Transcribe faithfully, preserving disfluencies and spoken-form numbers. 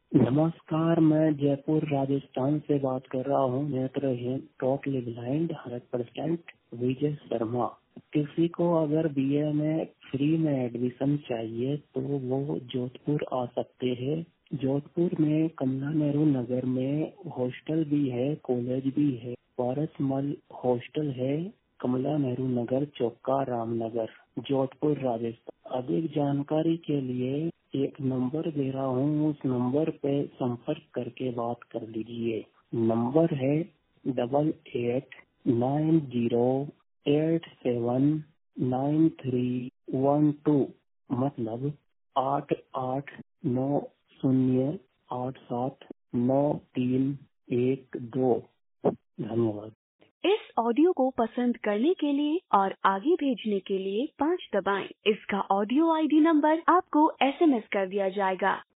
नमस्कार, मैं जयपुर राजस्थान से बात कर रहा हूँ। नेत्रहीन totally blind hundred percent Vijay Sharma. किसी को अगर बीए में फ्री में एडमिशन चाहिए तो वो जोधपुर आ सकते हैं। जोधपुर में कमला नेहरू नगर में हॉस्टल भी है, कॉलेज भी है। पारसमल हॉस्टल है, कमला नेहरू नगर, चौका, रामनगर, जोधपुर, राजस्थान। अधिक जानकारी के लिए एक नंबर दे रहा हूँ, उस नंबर पे संपर्क करके बात कर लीजिए। नंबर है double eight nine zero eight seven nine three one two, मतलब आठ आठ नौ शून्य आठ सात नौ तीन एक दो। धन्यवाद। इस ऑडियो को पसंद करने के लिए और आगे भेजने के लिए पाँच दबाएं। इसका ऑडियो आईडी नंबर आपको एसएमएस कर दिया जाएगा।